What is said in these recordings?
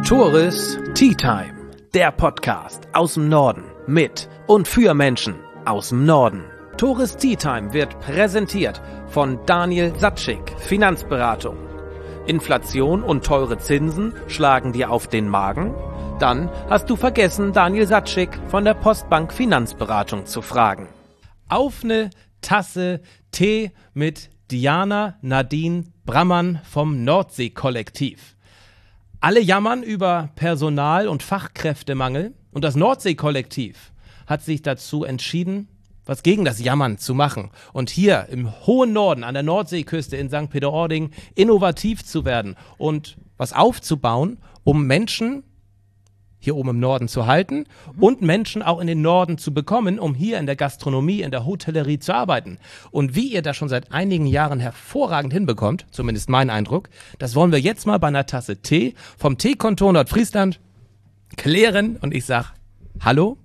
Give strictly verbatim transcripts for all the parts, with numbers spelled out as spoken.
Tores Tea Time, der Podcast aus dem Norden mit und für Menschen aus dem Norden. Tores Tea Time wird präsentiert von Daniel Satschik, Finanzberatung. Inflation und teure Zinsen schlagen dir auf den Magen? Dann hast du vergessen, Daniel Satschik von der Postbank Finanzberatung zu fragen. Auf eine Tasse Tee mit Diana Nadine Brammann vom Nordsee-Kollektiv. Alle jammern über Personal- und Fachkräftemangel und das Nordsee-Kollektiv hat sich dazu entschieden, was gegen das Jammern zu machen und hier im hohen Norden an der Nordseeküste in Sankt Peter-Ording innovativ zu werden und was aufzubauen, um Menschen hier oben im Norden zu halten und Menschen auch in den Norden zu bekommen, um hier in der Gastronomie, in der Hotellerie zu arbeiten. Und wie ihr das schon seit einigen Jahren hervorragend hinbekommt, zumindest mein Eindruck, das wollen wir jetzt mal bei einer Tasse Tee vom Teekontor Nordfriesland klären. Und ich sag hallo,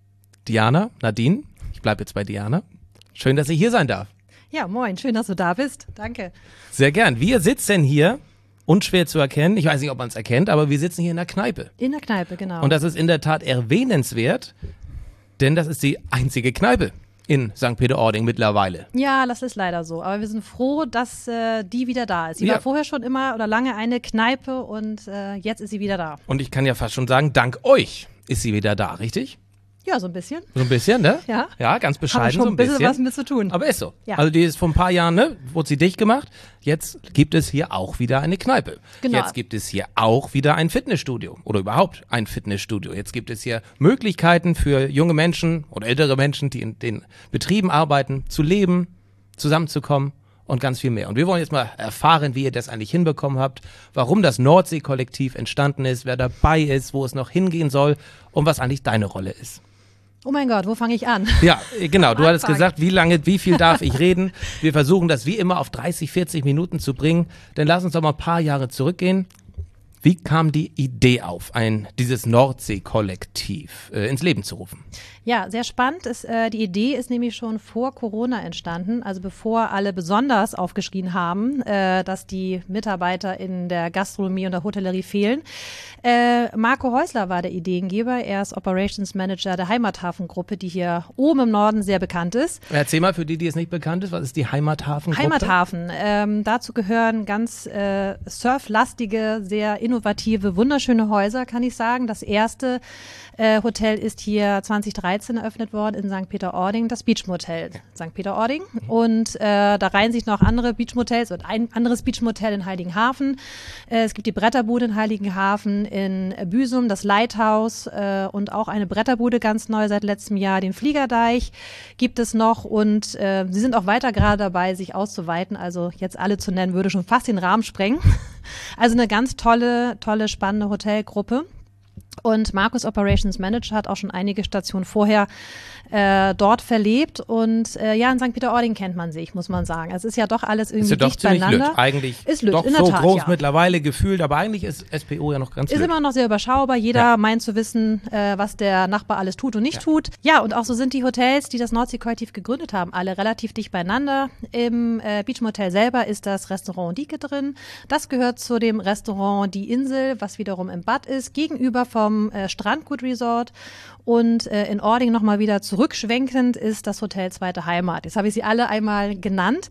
Diana, Nadine. Ich bleibe jetzt bei Diana. Schön, dass ich hier sein darf. Ja, moin, schön, dass du da bist. Danke. Sehr gern. Wir sitzen denn hier, unschwer zu erkennen, ich weiß nicht, ob man es erkennt, aber wir sitzen hier in der Kneipe. In der Kneipe, genau. Und das ist in der Tat erwähnenswert, denn das ist die einzige Kneipe in Sankt Peter-Ording mittlerweile. Ja, das ist leider so. Aber wir sind froh, dass äh, die wieder da ist. Sie Ja. war vorher schon immer oder lange eine Kneipe und äh, jetzt ist sie wieder da. Und ich kann ja fast schon sagen, dank euch ist sie wieder da, richtig? Ja, so ein bisschen. So ein bisschen, ne? Ja. Ja, ganz Habe bescheiden schon so ein ein bisschen bisschen. was mit zu tun. Aber ist so. Ja. Also die ist vor ein paar Jahren, ne, wurde sie dicht gemacht. Jetzt gibt es hier auch wieder eine Kneipe. Genau. Jetzt gibt es hier auch wieder ein Fitnessstudio oder überhaupt ein Fitnessstudio. Jetzt gibt es hier Möglichkeiten für junge Menschen oder ältere Menschen, die in den Betrieben arbeiten, zu leben, zusammenzukommen und ganz viel mehr. Und wir wollen jetzt mal erfahren, wie ihr das eigentlich hinbekommen habt, warum das Nordsee-Kollektiv entstanden ist, wer dabei ist, wo es noch hingehen soll und was eigentlich deine Rolle ist. Oh mein Gott, wo fange ich an? Ja, genau. Du Am hattest Anfang. gesagt, wie lange, wie viel darf ich reden? Wir versuchen das wie immer auf dreißig, vierzig Minuten zu bringen. Dann lass uns doch mal ein paar Jahre zurückgehen. Wie kam die Idee auf, ein dieses Nordsee-Kollektiv äh, ins Leben zu rufen? Ja, sehr spannend. Ist, äh, die Idee ist nämlich schon vor Corona entstanden, also bevor alle besonders aufgeschrien haben, äh, dass die Mitarbeiter in der Gastronomie und der Hotellerie fehlen. Äh, Marco Häusler war der Ideengeber. Er ist Operations Manager der Heimathafengruppe, die hier oben im Norden sehr bekannt ist. Erzähl mal für die, die es nicht bekannt ist, was ist die Heimathafengruppe? Heimathafen. Ähm, dazu gehören ganz äh, surflastige, sehr innovative, wunderschöne Häuser, kann ich sagen. Das erste äh, Hotel ist hier zwanzig dreizehn eröffnet worden in Sankt Peter-Ording, das Beach Motel Sankt Peter-Ording. Und äh, da reihen sich noch andere Beach Motels und ein anderes Beach Motel in Heiligenhafen. Äh, es gibt die Bretterbude in Heiligenhafen, in Büsum, das Lighthouse äh, und auch eine Bretterbude ganz neu seit letztem Jahr, den Fliegerdeich gibt es noch. Und äh, sie sind auch weiter gerade dabei, sich auszuweiten. Also jetzt alle zu nennen, würde schon fast den Rahmen sprengen. Also eine ganz tolle, tolle, spannende Hotelgruppe. Und Markus Operations Manager hat auch schon einige Stationen vorher äh, dort verlebt. Und äh, ja, in Sankt Peter-Ording kennt man sich, muss man sagen. Es ist ja doch alles irgendwie Ist ja doch dicht ziemlich beieinander. Lütt. Eigentlich Ist Lütt, doch in der so Tat, groß ja. mittlerweile gefühlt, aber eigentlich ist S P O ja noch ganz Ist Lütt. immer noch sehr überschaubar. Jeder Ja. meint zu wissen, äh, was der Nachbar alles tut und nicht Ja. tut. Ja, und auch so sind die Hotels, die das Nordsee-Kollektiv gegründet haben, alle relativ dicht beieinander. Im äh, Beach Motel selber ist das Restaurant Dike drin. Das gehört zu dem Restaurant Die Insel, was wiederum im Bad ist, gegenüber vom äh, Strandgut Resort. Und äh, in Ording nochmal wieder zurückschwenkend ist das Hotel Zweite Heimat. Jetzt habe ich sie alle einmal genannt.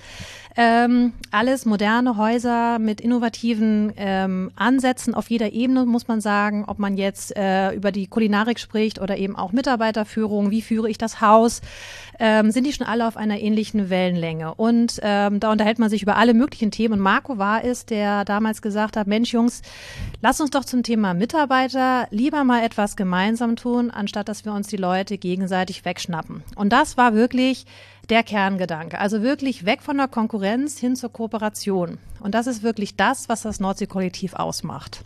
Ähm, alles moderne Häuser mit innovativen ähm, Ansätzen auf jeder Ebene, muss man sagen. Ob man jetzt äh, über die Kulinarik spricht oder eben auch Mitarbeiterführung, wie führe ich das Haus, ähm, sind die schon alle auf einer ähnlichen Wellenlänge. Und ähm, da unterhält man sich über alle möglichen Themen. Und Marco war es, der damals gesagt hat, Mensch Jungs, lass uns doch zum Thema Mitarbeiter lieber mal etwas gemeinsam tun, anstatt dass wir uns die Leute gegenseitig wegschnappen. Und das war wirklich der Kerngedanke. Also wirklich weg von der Konkurrenz hin zur Kooperation. Und das ist wirklich das, was das Nordsee-Kollektiv ausmacht.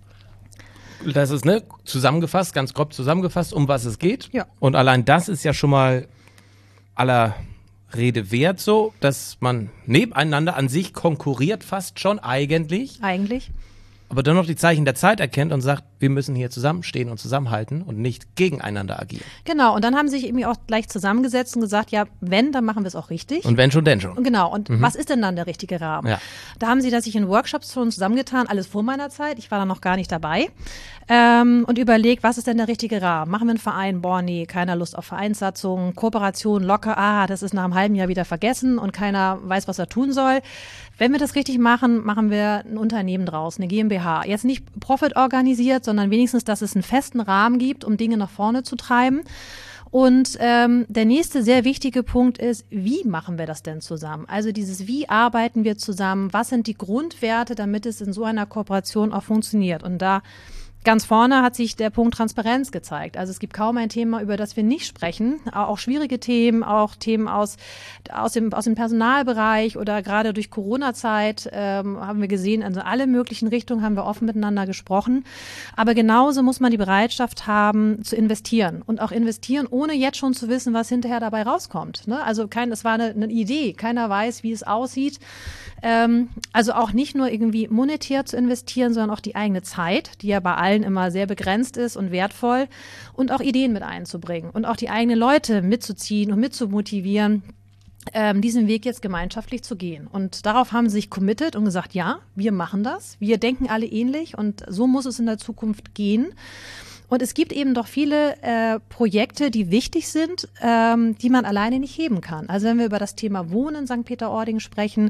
Das ist, ne, zusammengefasst, ganz grob zusammengefasst, um was es geht. Ja. Und allein das ist ja schon mal aller Rede wert so, dass man nebeneinander an sich konkurriert fast schon eigentlich. Eigentlich. aber dennoch die Zeichen der Zeit erkennt und sagt, wir müssen hier zusammenstehen und zusammenhalten und nicht gegeneinander agieren. Genau, und dann haben sie sich irgendwie auch gleich zusammengesetzt und gesagt, ja, wenn, dann machen wir es auch richtig. Und wenn schon, denn schon. Und genau, und mhm. was ist denn dann der richtige Rahmen? Ja. Da haben sie da sich in Workshops schon zusammengetan, alles vor meiner Zeit, ich war da noch gar nicht dabei, ähm, und überlegt, was ist denn der richtige Rahmen? Machen wir einen Verein? Boah, nee, keiner Lust auf Vereinssatzungen, Kooperation locker, ah, das ist nach einem halben Jahr wieder vergessen und keiner weiß, was er tun soll. Wenn wir das richtig machen, machen wir ein Unternehmen draus, eine GmbH. Jetzt nicht Profit organisiert, sondern wenigstens, dass es einen festen Rahmen gibt, um Dinge nach vorne zu treiben. Und ähm, der nächste sehr wichtige Punkt ist, wie machen wir das denn zusammen? Also dieses, wie arbeiten wir zusammen? Was sind die Grundwerte, damit es in so einer Kooperation auch funktioniert? Und da ganz vorne hat sich der Punkt Transparenz gezeigt. Also es gibt kaum ein Thema, über das wir nicht sprechen. Auch schwierige Themen, auch Themen aus, aus, dem, aus dem Personalbereich oder gerade durch Corona-Zeit ähm, haben wir gesehen, also alle möglichen Richtungen haben wir offen miteinander gesprochen. Aber genauso muss man die Bereitschaft haben, zu investieren. Und auch investieren, ohne jetzt schon zu wissen, was hinterher dabei rauskommt. Ne? Also kein, das war eine, eine Idee. Keiner weiß, wie es aussieht. Ähm, also auch nicht nur irgendwie monetär zu investieren, sondern auch die eigene Zeit, die ja bei allen immer sehr begrenzt ist und wertvoll, und auch Ideen mit einzubringen und auch die eigenen Leute mitzuziehen und mitzumotivieren, ähm, diesen Weg jetzt gemeinschaftlich zu gehen. Und darauf haben sie sich committed und gesagt, ja, wir machen das, wir denken alle ähnlich und so muss es in der Zukunft gehen. Und es gibt eben doch viele äh, Projekte, die wichtig sind, ähm, die man alleine nicht heben kann. Also wenn wir über das Thema Wohnen in Sankt Peter-Ording sprechen,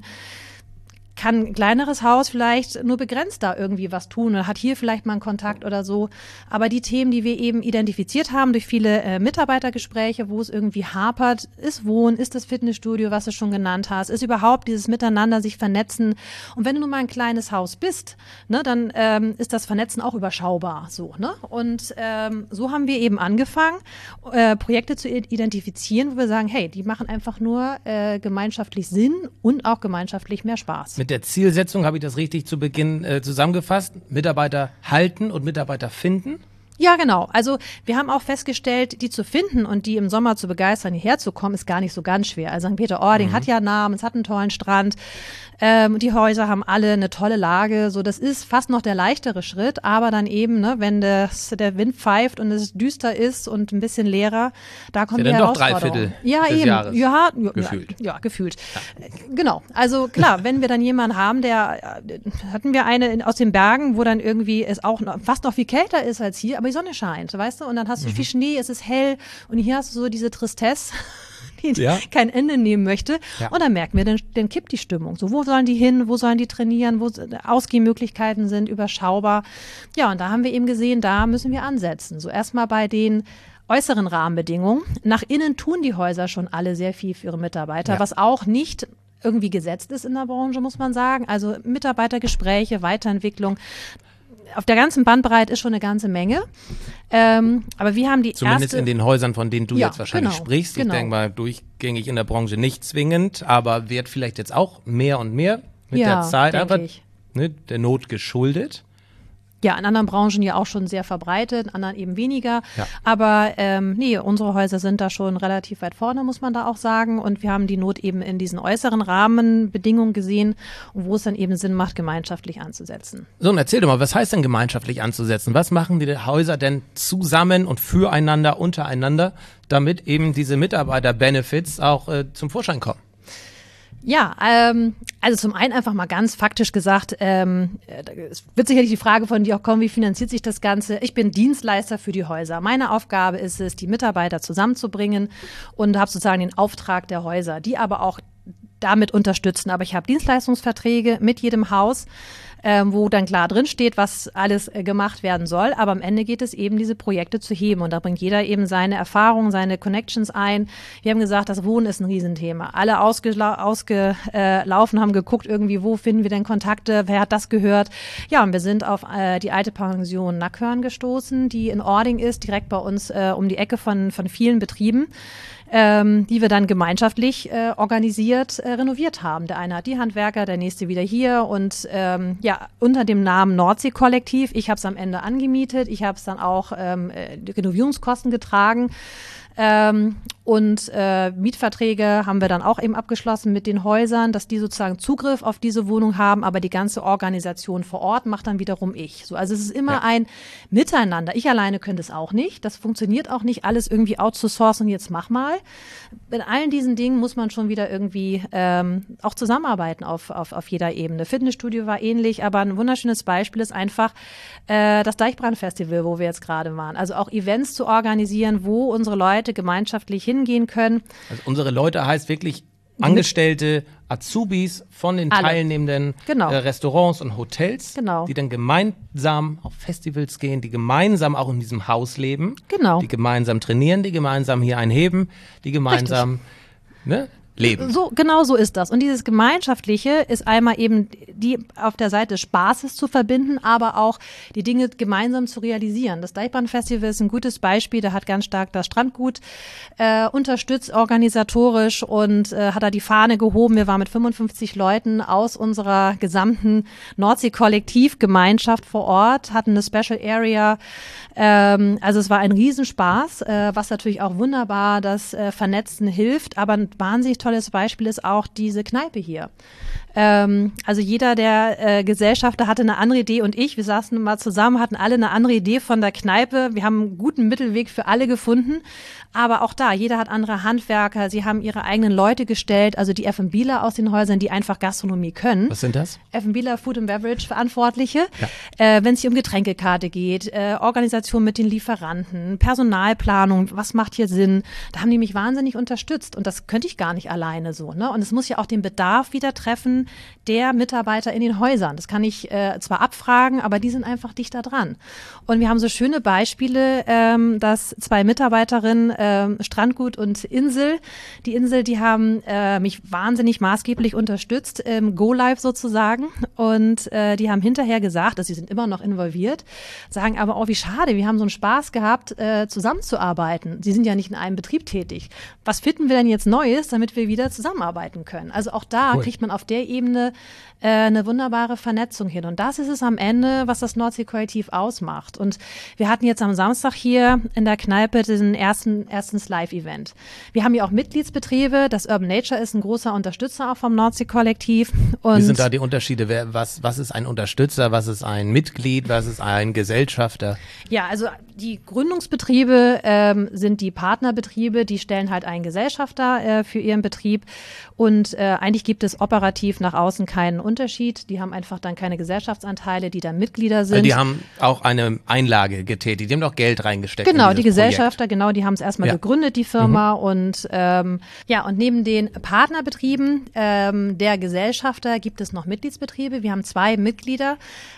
kann ein kleineres Haus vielleicht nur begrenzt da irgendwie was tun oder hat hier vielleicht mal einen Kontakt oder so. Aber die Themen, die wir eben identifiziert haben durch viele äh, Mitarbeitergespräche, wo es irgendwie hapert, ist Wohnen, ist das Fitnessstudio, was du schon genannt hast, ist überhaupt dieses Miteinander, sich vernetzen. Und wenn du nun mal ein kleines Haus bist, ne, dann ähm, ist das Vernetzen auch überschaubar. So, ne? Und ähm, so haben wir eben angefangen, äh, Projekte zu identifizieren, wo wir sagen, hey, die machen einfach nur äh, gemeinschaftlich Sinn und auch gemeinschaftlich mehr Spaß. Mit der Zielsetzung, habe ich das richtig zu Beginn äh, zusammengefasst, Mitarbeiter halten und Mitarbeiter finden? Ja, genau. Also wir haben auch festgestellt, die zu finden und die im Sommer zu begeistern, hierher zu kommen, ist gar nicht so ganz schwer. Also Sankt Peter-Ording mhm. hat ja einen Namen, es hat einen tollen Strand. Ähm, die Häuser haben alle eine tolle Lage. So, das ist fast noch der leichtere Schritt, aber dann eben, ne, wenn das, der Wind pfeift und es düster ist und ein bisschen leerer, da kommt ja, die dann Herausforderung. Doch drei Viertel ja, des eben. Jahres. Ja, ja, gefühlt. Ja, ja gefühlt. Ja. Genau. Also klar, wenn wir dann jemanden haben, der hatten wir eine in, aus den Bergen, wo dann irgendwie es auch noch, fast noch viel kälter ist als hier, aber die Sonne scheint, weißt du? Und dann hast du mhm. viel Schnee, es ist hell und hier hast du so diese Tristesse, die ja. kein Ende nehmen möchte. Ja. Und dann merken wir, dann, dann kippt die Stimmung. So, wo sollen die hin? Wo sollen die trainieren? Wo Ausgehmöglichkeiten sind überschaubar? Ja, und da haben wir eben gesehen, da müssen wir ansetzen. So erstmal bei den äußeren Rahmenbedingungen. Nach innen tun die Häuser schon alle sehr viel für ihre Mitarbeiter, ja. was auch nicht irgendwie gesetzt ist in der Branche, muss man sagen. Also Mitarbeitergespräche, Weiterentwicklung. Auf der ganzen Bandbreite ist schon eine ganze Menge. Ähm, aber wir haben die Zumindest erste... in den Häusern, von denen du ja, jetzt wahrscheinlich genau, sprichst. Ich genau. denke mal, durchgängig in der Branche nicht zwingend, aber wird vielleicht jetzt auch mehr und mehr mit ja, der Zeit einfach ich. Ne, der Not geschuldet. Ja, in anderen Branchen ja auch schon sehr verbreitet, in anderen eben weniger. Ja. Aber ähm, nee, unsere Häuser sind da schon relativ weit vorne, muss man da auch sagen. Und wir haben die Not eben in diesen äußeren Rahmenbedingungen gesehen, wo es dann eben Sinn macht, gemeinschaftlich anzusetzen. So, und erzähl doch mal, was heißt denn gemeinschaftlich anzusetzen? Was machen die Häuser denn zusammen und füreinander, untereinander, damit eben diese Mitarbeiter-Benefits auch äh, zum Vorschein kommen? Ja, ähm, also zum einen einfach mal ganz faktisch gesagt, ähm, es wird sicherlich die Frage von dir auch kommen, wie finanziert sich das Ganze? Ich bin Dienstleister für die Häuser. Meine Aufgabe ist es, die Mitarbeiter zusammenzubringen und habe sozusagen den Auftrag der Häuser, die aber auch damit unterstützen. Aber ich habe Dienstleistungsverträge mit jedem Haus, ähm, wo dann klar drin steht, was alles äh, gemacht werden soll. Aber am Ende geht es eben, diese Projekte zu heben. Und da bringt jeder eben seine Erfahrungen, seine Connections ein. Wir haben gesagt, das Wohnen ist ein Riesenthema. Alle ausgelaufen ausge, äh, haben geguckt, irgendwie, wo finden wir denn Kontakte? Wer hat das gehört? Ja, und wir sind auf äh, die alte Pension Nackhörn gestoßen, die in Ording ist, direkt bei uns äh, um die Ecke von, von vielen Betrieben. Ähm, die wir dann gemeinschaftlich äh, organisiert äh, renoviert haben. Der eine hat die Handwerker, der nächste wieder hier und ähm, ja, unter dem Namen Nordsee-Kollektiv. Ich habe es am Ende angemietet, ich habe es dann auch ähm, die Renovierungskosten getragen. Ähm, Und äh, Mietverträge haben wir dann auch eben abgeschlossen mit den Häusern, dass die sozusagen Zugriff auf diese Wohnung haben, aber die ganze Organisation vor Ort macht dann wiederum ich. So, also es ist immer ja. ein Miteinander. Ich alleine könnte es auch nicht. Das funktioniert auch nicht, alles irgendwie outzusourcen, jetzt mach mal. In allen diesen Dingen muss man schon wieder irgendwie ähm, auch zusammenarbeiten auf, auf, auf jeder Ebene. Fitnessstudio war ähnlich, aber ein wunderschönes Beispiel ist einfach äh, das Deichbrand-Festival, wo wir jetzt gerade waren. Also auch Events zu organisieren, wo unsere Leute gemeinschaftlich hingehen können. Also unsere Leute heißt wirklich Angestellte, Azubis von den Alle. teilnehmenden genau. äh, Restaurants und Hotels, genau. die dann gemeinsam auf Festivals gehen, die gemeinsam auch in diesem Haus leben, genau. die gemeinsam trainieren, die gemeinsam hier einheben, die gemeinsam ne, leben. So, genau so ist das. Und dieses Gemeinschaftliche ist einmal eben die auf der Seite des Spaßes zu verbinden, aber auch die Dinge gemeinsam zu realisieren. Das Deichbrand-Festival ist ein gutes Beispiel. Da hat ganz stark das Strandgut äh, unterstützt, organisatorisch und äh, hat da die Fahne gehoben. Wir waren mit fünfundfünfzig Leuten aus unserer gesamten Nordsee-Kollektivgemeinschaft vor Ort, hatten eine Special Area. Ähm, also es war ein Riesenspaß, äh, was natürlich auch wunderbar das äh, Vernetzen hilft, aber ein wahnsinnig tolles Beispiel ist auch diese Kneipe hier. Ähm, also jeder der äh, Gesellschafter hatte eine andere Idee und ich, wir saßen mal zusammen, hatten alle eine andere Idee von der Kneipe. Wir haben einen guten Mittelweg für alle gefunden, aber auch da, jeder hat andere Handwerker, sie haben ihre eigenen Leute gestellt, also die FMBler aus den Häusern, die einfach Gastronomie können. Was sind das? FMBler, Food and Beverage Verantwortliche, ja. äh, wenn es hier um Getränkekarte geht, äh, Organisation mit den Lieferanten, Personalplanung, was macht hier Sinn, da haben die mich wahnsinnig unterstützt und das könnte ich gar nicht alleine so, ne? Und es muss ja auch den Bedarf wieder treffen der Mitarbeiter in den Häusern. Das kann ich äh, zwar abfragen, aber die sind einfach dichter dran. Und wir haben so schöne Beispiele, ähm, dass zwei Mitarbeiterinnen, ähm, Strandgut und Insel, die Insel, die haben äh, mich wahnsinnig maßgeblich unterstützt, im Go-Live sozusagen. Und äh, die haben hinterher gesagt, dass sie sind immer noch involviert, sagen aber, oh, wie schade, wir haben so einen Spaß gehabt, äh, zusammenzuarbeiten. Sie sind ja nicht in einem Betrieb tätig. Was finden wir denn jetzt Neues, damit wir wieder zusammenarbeiten können? Also auch da cool. kriegt man auf der Ebene äh, eine wunderbare Vernetzung hin. Und das ist es am Ende, was das Nordsee-Kollektiv ausmacht. Und wir hatten jetzt am Samstag hier in der Kneipe den ersten erstens Live-Event. Wir haben ja auch Mitgliedsbetriebe. Das Urban Nature ist ein großer Unterstützer auch vom Nordsee-Kollektiv. Wie sind da die Unterschiede? Wer, was, was ist ein Unterstützer? Was ist ein Mitglied? Was ist ein Gesellschafter? Ja, also die Gründungsbetriebe ähm, sind die Partnerbetriebe. Die stellen halt einen Gesellschafter äh, für ihren Betrieb. Und äh, eigentlich gibt es operativ nach außen keinen Unterschied. Die haben einfach dann keine Gesellschaftsanteile, die dann Mitglieder sind. Die haben auch eine Einlage getätigt, die haben doch Geld reingesteckt. Genau, die Gesellschafter, Projekt. genau, die haben es erstmal ja. gegründet, die Firma. Mhm. Und ähm, ja, und neben den Partnerbetrieben ähm, der Gesellschafter gibt es noch Mitgliedsbetriebe. Wir haben zwei Mitglieder.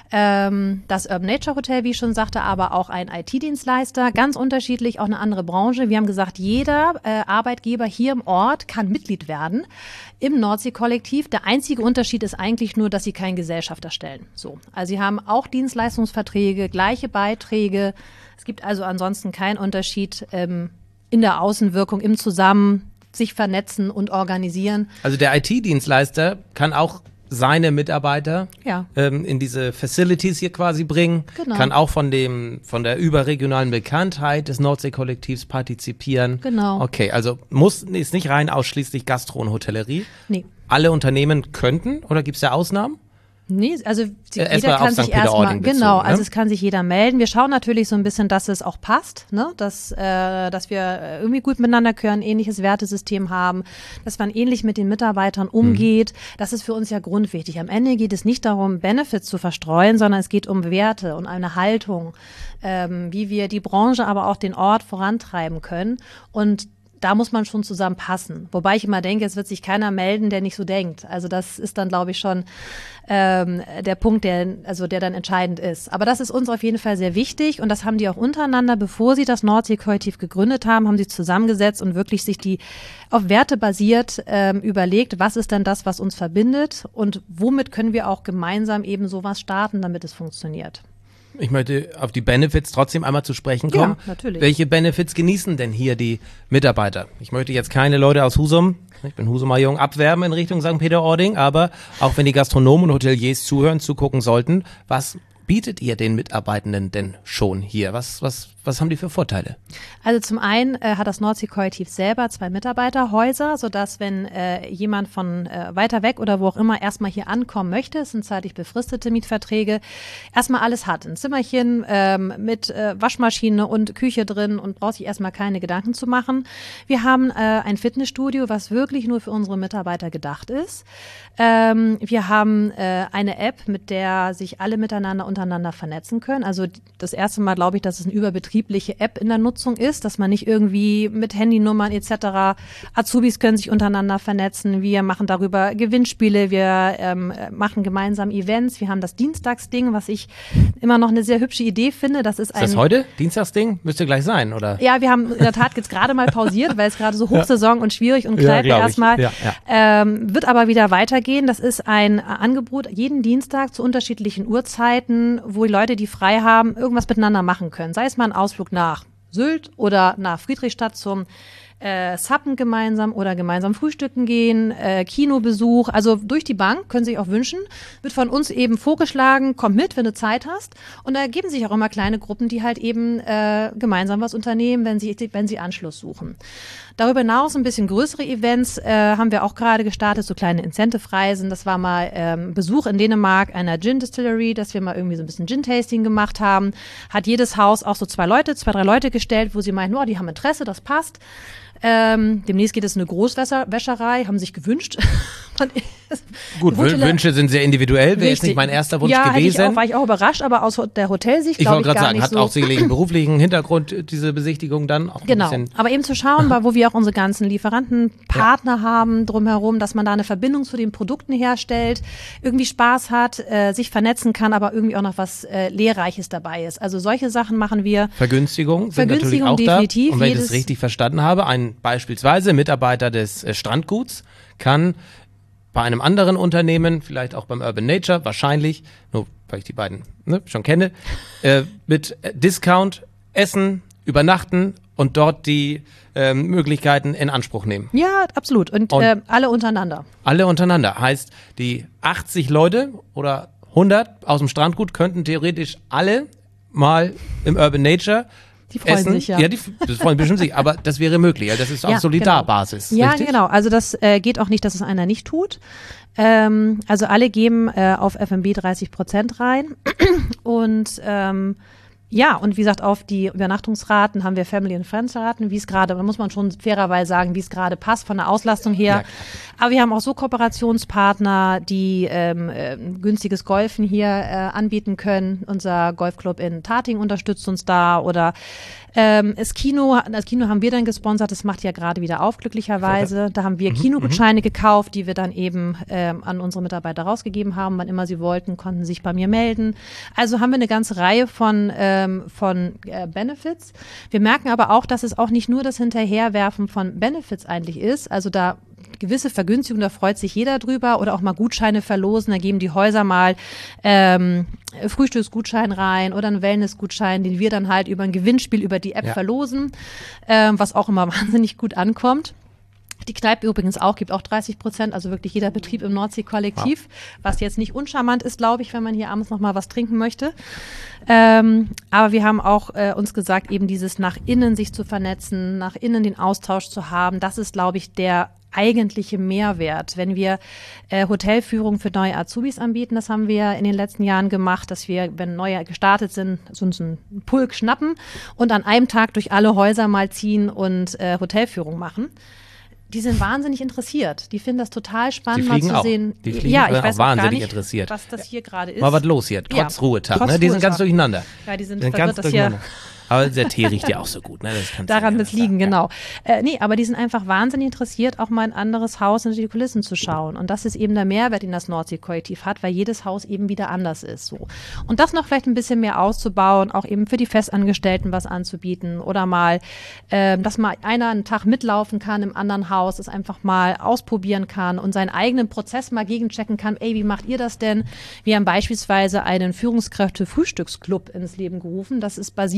Ähm, das Urban Nature Hotel, wie ich schon sagte, aber auch ein I T-Dienstleister, ganz unterschiedlich, auch eine andere Branche. Wir haben gesagt, jeder äh, Arbeitgeber hier im Ort kann Mitglied werden im Nordsee-Kollektiv. Der einzige Unterschied ist eigentlich nur, dass sie keinen Gesellschafter stellen. So, also sie haben auch Dienstleistungsverträge, gleiche Beiträge. Es gibt also ansonsten keinen Unterschied ähm, in der Außenwirkung, im Zusammen sich vernetzen und organisieren. Also der I T-Dienstleister kann auch seine Mitarbeiter ja. ähm, in diese Facilities hier quasi bringen, genau. kann auch von dem von der überregionalen Bekanntheit des Nordsee-Kollektivs partizipieren. Genau. Okay, also muss ist nicht rein ausschließlich Gastro und Hotellerie. Nee. Alle Unternehmen könnten oder gibt es da Ausnahmen? Nee, also die, äh, jeder kann sich erstmal, genau, ne? also es kann sich jeder melden. Wir schauen natürlich so ein bisschen, dass es auch passt, ne, dass, äh, dass wir irgendwie gut miteinander können, ähnliches Wertesystem haben, dass man ähnlich mit den Mitarbeitern umgeht. Mhm. Das ist für uns ja grundwichtig. Am Ende geht es nicht darum, Benefits zu verstreuen, sondern es geht um Werte und eine Haltung, ähm, wie wir die Branche, aber auch den Ort vorantreiben können. Und da muss man schon zusammenpassen. Wobei ich immer denke, es wird sich keiner melden, der nicht so denkt. Also das ist dann, glaube ich, schon ähm, der Punkt, der, also der dann entscheidend ist. Aber das ist uns auf jeden Fall sehr wichtig und das haben die auch untereinander, bevor sie das Nordsee-Kollektiv gegründet haben, haben sie zusammengesetzt und wirklich sich die auf Werte basiert ähm, überlegt, was ist denn das, was uns verbindet und womit können wir auch gemeinsam eben sowas starten, damit es funktioniert. Ich möchte auf die Benefits trotzdem einmal zu sprechen kommen. Ja, natürlich. Welche Benefits genießen denn hier die Mitarbeiter? Ich möchte jetzt keine Leute aus Husum, ich bin Husumer Jung, abwerben in Richtung Sankt Peter-Ording, aber auch wenn die Gastronomen und Hoteliers zuhören, zugucken sollten, was bietet ihr den Mitarbeitenden denn schon hier? Was, was, was haben die für Vorteile? Also zum einen äh, hat das Nordsee-Kollektiv selber zwei Mitarbeiterhäuser, sodass wenn äh, jemand von äh, weiter weg oder wo auch immer erstmal hier ankommen möchte, es sind zeitlich befristete Mietverträge, erstmal alles hat. Ein Zimmerchen ähm, mit äh, Waschmaschine und Küche drin und braucht sich erstmal keine Gedanken zu machen. Wir haben äh, ein Fitnessstudio, was wirklich nur für unsere Mitarbeiter gedacht ist. Ähm, wir haben äh, eine App, mit der sich alle miteinander untereinander vernetzen können. Also das erste Mal glaube ich, dass es eine überbetriebliche App in der Nutzung ist, dass man nicht irgendwie mit Handynummern et cetera. Azubis können sich untereinander vernetzen. Wir machen darüber Gewinnspiele. Wir ähm, machen gemeinsam Events. Wir haben das Dienstagsding, was ich immer noch eine sehr hübsche Idee finde. Das ist, ist das ein, heute? Dienstagsding? Müsste gleich sein, oder? Ja, wir haben in der Tat jetzt gerade mal pausiert, weil es gerade so Hochsaison und schwierig und Kneipe ja, erstmal. Ja, ja. Ähm, wird aber wieder weitergehen. Das ist ein Angebot jeden Dienstag zu unterschiedlichen Uhrzeiten, wo die Leute, die frei haben, irgendwas miteinander machen können. Sei es mal ein Ausflug nach Sylt oder nach Friedrichstadt zum äh, Suppen gemeinsam oder gemeinsam frühstücken gehen, äh, Kinobesuch, also durch die Bank, können Sie sich auch wünschen, wird von uns eben vorgeschlagen, komm mit, wenn du Zeit hast, und da ergeben sich auch immer kleine Gruppen, die halt eben äh, gemeinsam was unternehmen, wenn sie, wenn sie Anschluss suchen. Darüber hinaus ein bisschen größere Events äh, haben wir auch gerade gestartet, so kleine Incentive-Reisen. Das war mal ähm, Besuch in Dänemark einer Gin-Distillery, dass wir mal irgendwie so ein bisschen Gin-Tasting gemacht haben. Hat jedes Haus auch so zwei Leute, zwei, drei Leute gestellt, wo sie meinten, oh, die haben Interesse, das passt. Ähm, demnächst geht es in eine Großwäscherei, haben sich gewünscht. Gut, Wünsche sind sehr individuell, wäre jetzt nicht mein erster Wunsch ja, gewesen. Ja, war ich auch überrascht, aber aus der Hotelsicht ich glaube ich gar sagen, nicht hat so. Auch sicherlich einen beruflichen Hintergrund, diese Besichtigung dann. Auch genau, ein bisschen aber eben zu schauen, wo wir auch unsere ganzen Lieferantenpartner ja. haben drumherum, dass man da eine Verbindung zu den Produkten herstellt, irgendwie Spaß hat, äh, sich vernetzen kann, aber irgendwie auch noch was äh, Lehrreiches dabei ist. Also solche Sachen machen wir. Vergünstigung sind Vergünstigung natürlich auch definitiv. Da. Und wenn ich das richtig verstanden habe, ein beispielsweise Mitarbeiter des äh, Strandguts kann bei einem anderen Unternehmen, vielleicht auch beim Urban Nature, wahrscheinlich, nur weil ich die beiden ne, schon kenne, äh, mit Discount essen, übernachten und dort die äh, Möglichkeiten in Anspruch nehmen. Ja, absolut. Und, und äh, alle untereinander. Alle untereinander. Heißt, die achtzig Leute oder hundert aus dem Strandgut könnten theoretisch alle mal im Urban Nature Die freuen essen. sich, ja. Ja, die das freuen bestimmt sich, aber das wäre möglich. Das ist auf ja, Solidarbasis. Genau. Ja, richtig? genau. Also das äh, geht auch nicht, dass es einer nicht tut. Ähm, also alle geben äh, auf F M B dreißig Prozent rein und ähm, ja, und wie gesagt, auf die Übernachtungsraten haben wir Family and Friends Raten, wie es gerade, da muss man schon fairerweise sagen, wie es gerade passt von der Auslastung her. Ja, aber wir haben auch so Kooperationspartner, die ähm, äh, günstiges Golfen hier äh, anbieten können. Unser Golfclub in Tating unterstützt uns da oder ähm, das Kino, das Kino haben wir dann gesponsert, das macht ja gerade wieder auf, glücklicherweise. Da haben wir mhm, Kinogutscheine mhm. gekauft, die wir dann eben ähm, an unsere Mitarbeiter rausgegeben haben, wann immer sie wollten, konnten sich bei mir melden. Also haben wir eine ganze Reihe von ähm, von äh, Benefits. Wir merken aber auch, dass es auch nicht nur das Hinterherwerfen von Benefits eigentlich ist, also da gewisse Vergünstigung, da freut sich jeder drüber, oder auch mal Gutscheine verlosen, da geben die Häuser mal ähm, Frühstücksgutschein rein oder einen Wellnessgutschein, den wir dann halt über ein Gewinnspiel über die App ja. verlosen, ähm, was auch immer wahnsinnig gut ankommt. Die Kneipe übrigens auch, gibt auch dreißig Prozent, also wirklich jeder Betrieb im Nordsee-Kollektiv, ja. was jetzt nicht uncharmant ist, glaube ich, wenn man hier abends noch mal was trinken möchte. Ähm, aber wir haben auch äh, uns gesagt, eben dieses nach innen sich zu vernetzen, nach innen den Austausch zu haben, das ist, glaube ich, der eigentliche Mehrwert. Wenn wir äh, Hotelführung für neue Azubis anbieten, das haben wir in den letzten Jahren gemacht, dass wir, wenn neue gestartet sind, uns einen Pulk schnappen und an einem Tag durch alle Häuser mal ziehen und äh, Hotelführung machen. Die sind wahnsinnig interessiert. Die finden das total spannend, mal zu auch. sehen. Die fliegen ja, ich auch weiß wahnsinnig gar nicht, interessiert. was das hier gerade ist. Mal was los hier, trotz ja, Ruhetag. Trotz Ne? Die sind Ruhetag. ganz durcheinander. Ja, die sind, die sind ganz das hier. Aber der Tee riecht ja auch so gut. Ne? Das Daran wird es liegen, ja. genau. Äh, nee, aber die sind einfach wahnsinnig interessiert, auch mal ein anderes Haus hinter die Kulissen zu schauen. Und das ist eben der Mehrwert, den das Nordsee-Kollektiv hat, weil jedes Haus eben wieder anders ist. So. Und das noch vielleicht ein bisschen mehr auszubauen, auch eben für die Festangestellten was anzubieten oder mal, äh, dass mal einer einen Tag mitlaufen kann im anderen Haus, das einfach mal ausprobieren kann und seinen eigenen Prozess mal gegenchecken kann. Ey, wie macht ihr das denn? Wir haben beispielsweise einen Führungskräfte-Frühstücksclub ins Leben gerufen. Das ist basiert auf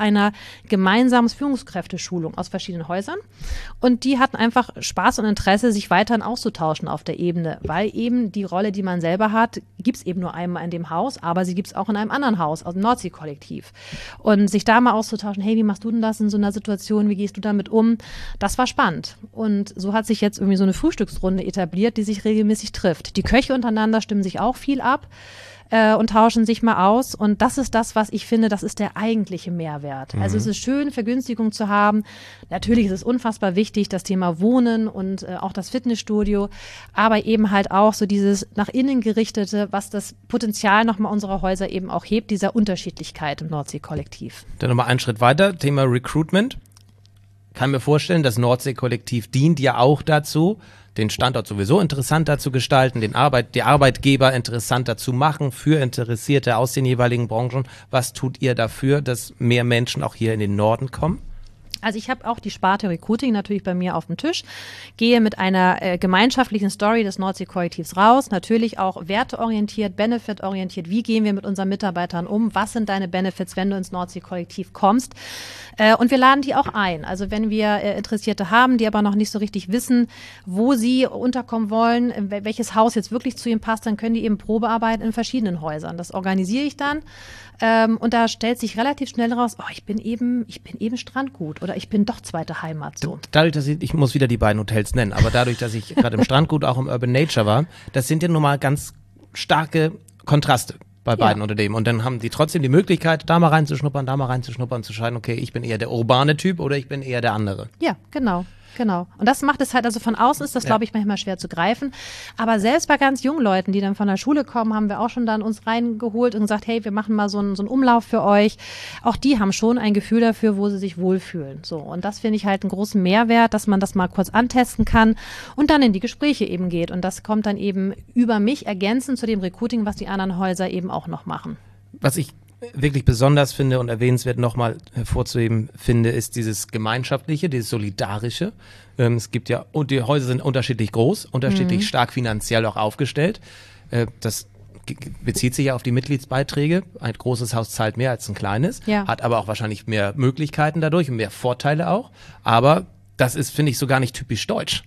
einer gemeinsamen Führungskräfteschulung aus verschiedenen Häusern. Und die hatten einfach Spaß und Interesse, sich weiterhin auszutauschen auf der Ebene, weil eben die Rolle, die man selber hat, gibt es eben nur einmal in dem Haus, aber sie gibt es auch in einem anderen Haus, aus dem Nordsee-Kollektiv. Und sich da mal auszutauschen, hey, wie machst du denn das in so einer Situation, wie gehst du damit um? Das war spannend. Und so hat sich jetzt irgendwie so eine Frühstücksrunde etabliert, die sich regelmäßig trifft. Die Köche untereinander stimmen sich auch viel ab äh, und tauschen sich mal aus. Und das ist das, was ich finde, das ist der eigentliche Mehrwert. Mhm. Also es ist schön, Vergünstigung zu haben. Natürlich ist es unfassbar wichtig, das Thema Wohnen und äh, auch das Fitnessstudio, aber eben halt auch so dieses nach innen gerichtete, was das Potenzial nochmal unserer Häuser eben auch hebt, dieser Unterschiedlichkeit im Nordsee-Kollektiv. Dann nochmal einen Schritt weiter, Thema Recruitment. Kann mir vorstellen, das Nordsee-Kollektiv dient ja auch dazu, den Standort sowieso interessanter zu gestalten, den Arbeit, die Arbeitgeber interessanter zu machen für Interessierte aus den jeweiligen Branchen. Was tut ihr dafür, dass mehr Menschen auch hier in den Norden kommen? Also ich habe auch die Sparte Recruiting natürlich bei mir auf dem Tisch, gehe mit einer äh, gemeinschaftlichen Story des Nordsee-Kollektivs raus, natürlich auch werteorientiert, benefitorientiert, wie gehen wir mit unseren Mitarbeitern um, was sind deine Benefits, wenn du ins Nordsee-Kollektiv kommst, äh, und wir laden die auch ein. Also wenn wir äh, Interessierte haben, die aber noch nicht so richtig wissen, wo sie unterkommen wollen, welches Haus jetzt wirklich zu ihnen passt, dann können die eben Probearbeiten in verschiedenen Häusern. Das organisiere ich dann. Ähm, und da stellt sich relativ schnell raus, oh, ich bin eben, ich bin eben Strandgut oder ich bin doch zweite Heimat. So. Dadurch, dass ich, ich muss wieder die beiden Hotels nennen, aber dadurch, dass ich gerade im Strandgut auch im Urban Nature war, das sind ja nun mal ganz starke Kontraste bei beiden Ja. Unternehmen. Und dann haben die trotzdem die Möglichkeit, da mal reinzuschnuppern, da mal reinzuschnuppern und zu entscheiden, okay, ich bin eher der urbane Typ oder ich bin eher der andere. Ja, genau. Genau. Und das macht es halt, also von außen ist das, Ja. glaube ich, manchmal schwer zu greifen. Aber selbst bei ganz jungen Leuten, die dann von der Schule kommen, haben wir auch schon dann uns reingeholt und gesagt, hey, wir machen mal so einen, so einen Umlauf für euch. Auch die haben schon ein Gefühl dafür, wo sie sich wohlfühlen. So. Und das finde ich halt einen großen Mehrwert, dass man das mal kurz antesten kann und dann in die Gespräche eben geht. Und das kommt dann eben über mich ergänzend zu dem Recruiting, was die anderen Häuser eben auch noch machen. Was ich wirklich besonders finde und erwähnenswert nochmal hervorzuheben finde, ist dieses Gemeinschaftliche, dieses Solidarische. Ähm, es gibt ja, und die Häuser sind unterschiedlich groß, unterschiedlich Mhm. stark finanziell auch aufgestellt. Äh, das ge- bezieht sich ja auf die Mitgliedsbeiträge. Ein großes Haus zahlt mehr als ein kleines, Ja. hat aber auch wahrscheinlich mehr Möglichkeiten dadurch und mehr Vorteile auch. Aber das ist, finde ich, so gar nicht typisch deutsch.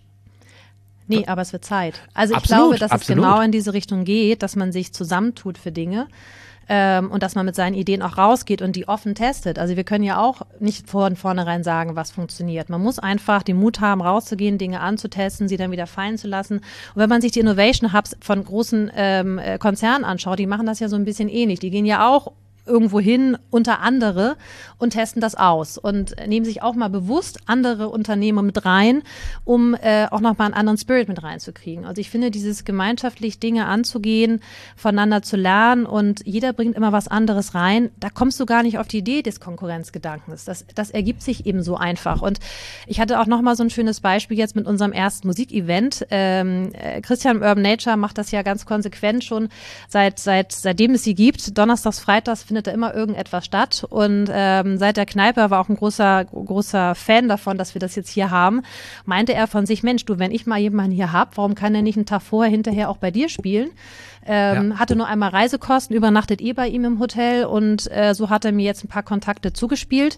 Nee, aber es wird Zeit. Also ich Absolut, glaube, dass absolut. es genau in diese Richtung geht, dass man sich zusammentut für Dinge. Ähm, und dass man mit seinen Ideen auch rausgeht und die offen testet. Also wir können ja auch nicht von vornherein sagen, was funktioniert. Man muss einfach den Mut haben, rauszugehen, Dinge anzutesten, sie dann wieder fallen zu lassen. Und wenn man sich die Innovation Hubs von großen ähm, äh, Konzernen anschaut, die machen das ja so ein bisschen ähnlich. Die gehen ja auch irgendwo hin unter andere und testen das aus und nehmen sich auch mal bewusst andere Unternehmen mit rein, um äh, auch nochmal einen anderen Spirit mit reinzukriegen. Also ich finde, dieses gemeinschaftlich Dinge anzugehen, voneinander zu lernen und jeder bringt immer was anderes rein, da kommst du gar nicht auf die Idee des Konkurrenzgedankens. Das, das ergibt sich eben so einfach. Und ich hatte auch nochmal so ein schönes Beispiel jetzt mit unserem ersten Musikevent. Ähm, äh, Christian im Urban Nature macht das ja ganz konsequent schon seit, seit, seitdem es sie gibt. Donnerstags, Freitags findet da immer irgendetwas statt und ähm, seit der Kneipe war auch ein großer großer Fan davon, dass wir das jetzt hier haben, meinte er von sich, Mensch, du, wenn ich mal jemanden hier hab, warum kann er nicht einen Tag vorher, hinterher auch bei dir spielen? Ähm, ja. Hatte nur einmal Reisekosten, übernachtet eh bei ihm im Hotel und äh, so hat er mir jetzt ein paar Kontakte zugespielt.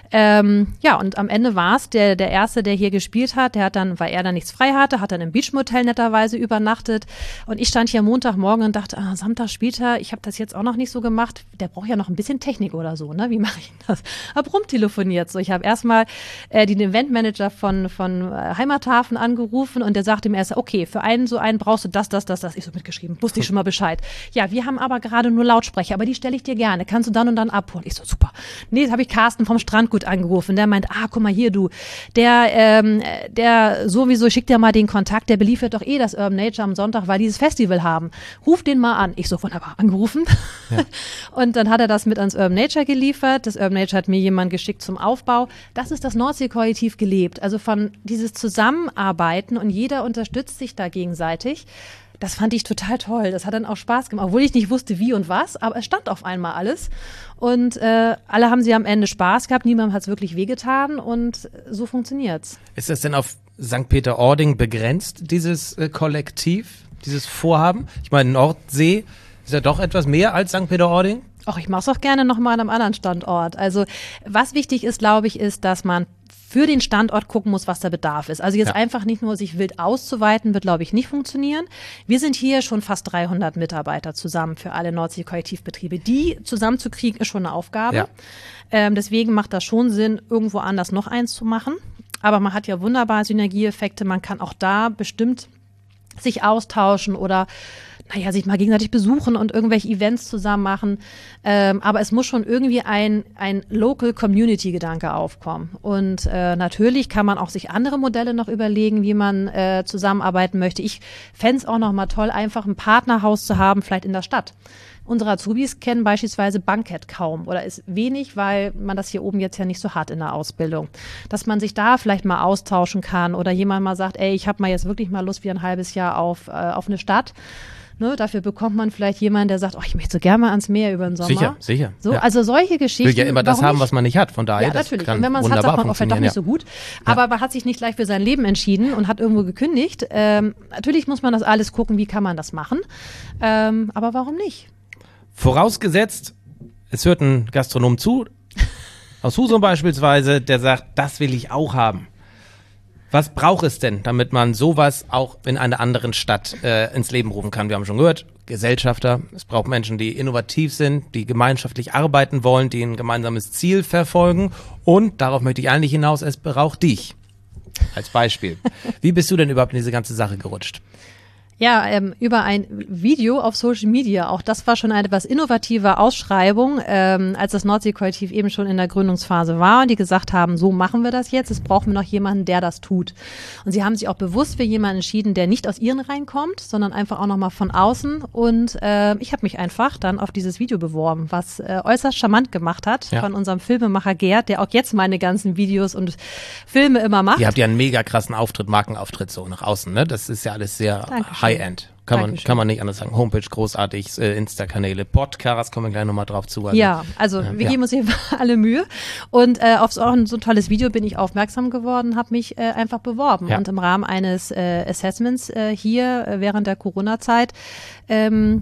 Ähm, ja, und am Ende war es der, der Erste, der hier gespielt hat. Der hat dann, weil er dann nichts frei hatte, hat dann im Beachmotel netterweise übernachtet. Und ich stand hier Montagmorgen und dachte, ah, Samstag spielt er, ich habe das jetzt auch noch nicht so gemacht. Der braucht ja noch ein bisschen Technik oder so, ne? Wie mache ich das? Hab rumtelefoniert. So, ich habe erstmal äh, den Eventmanager von, von äh, Heimathafen angerufen und der sagte mir erst, okay, für einen so einen brauchst du das, das, das, das. Ich so mitgeschrieben, wusste ich schon mal Bescheid. Ja, wir haben aber gerade nur Lautsprecher, aber die stelle ich dir gerne. Kannst du dann und dann abholen? Ich so, super. Nee, jetzt habe ich Carsten vom Strandgut angerufen. Der meint, ah, guck mal hier, du, der, ähm, der sowieso, schickt dir mal den Kontakt, der beliefert doch eh das Urban Nature am Sonntag, weil die dieses Festival haben. Ruf den mal an. Ich so, wunderbar, angerufen. Ja. Und dann hat er das mit ans Urban Nature geliefert. Das Urban Nature hat mir jemand geschickt zum Aufbau. Das ist das Nordsee-Kollektiv gelebt. Also von dieses Zusammenarbeiten und jeder unterstützt sich da gegenseitig. Das fand ich total toll. Das hat dann auch Spaß gemacht, obwohl ich nicht wusste, wie und was, aber es stand auf einmal alles. Und äh, alle haben sie am Ende Spaß gehabt, niemandem hat es wirklich wehgetan und so funktioniert's. Ist das denn auf Sankt Peter-Ording begrenzt, dieses äh, Kollektiv, dieses Vorhaben? Ich meine, Nordsee Ist ja doch etwas mehr als Sankt Peter-Ording? Ach, ich mache es auch gerne nochmal an einem anderen Standort. Also was wichtig ist, glaube ich, ist, dass man für den Standort gucken muss, was der Bedarf ist. Also jetzt ja. einfach nicht nur sich wild auszuweiten, wird, glaube ich, nicht funktionieren. Wir sind hier schon fast dreihundert Mitarbeiter zusammen für alle Nordsee-Kollektivbetriebe. Die zusammenzukriegen, ist schon eine Aufgabe. Ja. Ähm, deswegen macht das schon Sinn, irgendwo anders noch eins zu machen. Aber man hat ja wunderbar Synergieeffekte. Man kann auch da bestimmt sich austauschen oder naja, sich mal gegenseitig besuchen und irgendwelche Events zusammen machen. Ähm, aber es muss schon irgendwie ein, ein Local-Community-Gedanke aufkommen. Und äh, natürlich kann man auch sich andere Modelle noch überlegen, wie man äh, zusammenarbeiten möchte. Ich fände es auch noch mal toll, einfach ein Partnerhaus zu haben, vielleicht in der Stadt. Unsere Azubis kennen beispielsweise Bankett kaum oder ist wenig, weil man das hier oben jetzt ja nicht so hat in der Ausbildung. Dass man sich da vielleicht mal austauschen kann oder jemand mal sagt, ey, ich habe mal jetzt wirklich mal Lust wie ein halbes Jahr auf, äh, auf eine Stadt. Ne, dafür bekommt man vielleicht jemanden, der sagt, oh, ich möchte so gerne mal ans Meer über den Sommer. Sicher, sicher. So, ja. Also solche Geschichten. Will ja immer das haben, nicht? Was man nicht hat, von daher. Ja, natürlich. Und wenn man es hat, sagt man, oh, vielleicht doch nicht so gut. Ja. Aber man hat sich nicht gleich für sein Leben entschieden und hat irgendwo gekündigt. Ähm, natürlich muss man das alles gucken, wie kann man das machen. Ähm, aber warum nicht? Vorausgesetzt, es hört ein Gastronom zu, aus Husum beispielsweise, der sagt, das will ich auch haben. Was braucht es denn, damit man sowas auch in einer anderen Stadt äh, ins Leben rufen kann? Wir haben schon gehört, Gesellschafter. Es braucht Menschen, die innovativ sind, die gemeinschaftlich arbeiten wollen, die ein gemeinsames Ziel verfolgen. Und, darauf möchte ich eigentlich hinaus, es braucht dich. Als Beispiel. Wie bist du denn überhaupt in diese ganze Sache gerutscht? Ja, ähm, über ein Video auf Social Media. Auch das war schon eine etwas innovative Ausschreibung, ähm, als das Nordsee-Kollektiv eben schon in der Gründungsphase war und die gesagt haben, so machen wir das jetzt. Es brauchen wir noch jemanden, der das tut. Und sie haben sich auch bewusst für jemanden entschieden, der nicht aus ihren Reihen kommt, sondern einfach auch nochmal von außen. Und äh, ich habe mich einfach dann auf dieses Video beworben, was äh, äußerst charmant gemacht hat ja. von unserem Filmemacher Gerd, der auch jetzt meine ganzen Videos und Filme immer macht. Ihr habt ja einen mega krassen Auftritt, Markenauftritt so nach außen, ne? Das ist ja alles sehr Dankeschön. High-End. Kann man, kann man nicht anders sagen. Homepage großartig, äh, Insta-Kanäle, Podcasts, kommen wir gleich nochmal drauf zu. Also, ja, also äh, wir ja. geben uns hier alle Mühe. Und äh, auf so ein so tolles Video bin ich aufmerksam geworden, habe mich äh, einfach beworben. Ja. Und im Rahmen eines äh, Assessments äh, hier äh, während der Corona-Zeit ähm,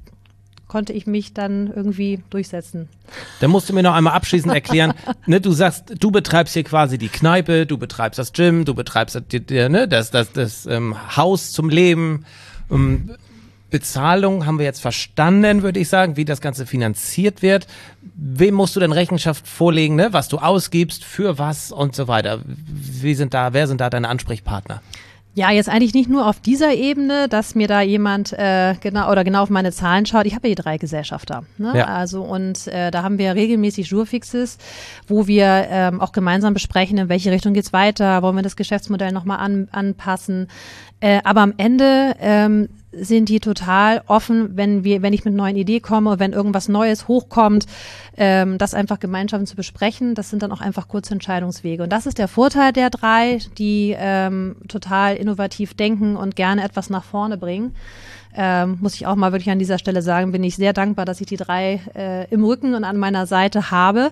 konnte ich mich dann irgendwie durchsetzen. Dann musst du mir noch einmal abschließend erklären, ne, du sagst, du betreibst hier quasi die Kneipe, du betreibst das Gym, du betreibst das, ne, das, das, das ähm, Haus zum Leben. Um, Bezahlung haben wir jetzt verstanden, würde ich sagen, wie das Ganze finanziert wird. Wem musst du denn Rechenschaft vorlegen, ne, was du ausgibst, für was und so weiter? Wie sind da, wer sind da deine Ansprechpartner? Ja, jetzt eigentlich nicht nur auf dieser Ebene, dass mir da jemand äh, genau oder genau auf meine Zahlen schaut. Ich habe ja hier drei Gesellschafter. Ne? Ja. Also und äh, da haben wir regelmäßig Jourfixes, wo wir ähm, auch gemeinsam besprechen, in welche Richtung geht's weiter, wollen wir das Geschäftsmodell nochmal an, anpassen. Äh, aber am Ende ähm, sind die total offen, wenn wir, wenn ich mit einer neuen Idee komme, wenn irgendwas Neues hochkommt, ähm, das einfach gemeinsam zu besprechen. Das sind dann auch einfach kurze Entscheidungswege. Und das ist der Vorteil der drei, die ähm, total innovativ denken und gerne etwas nach vorne bringen. Ähm, muss ich auch mal wirklich an dieser Stelle sagen, bin ich sehr dankbar, dass ich die drei äh, im Rücken und an meiner Seite habe.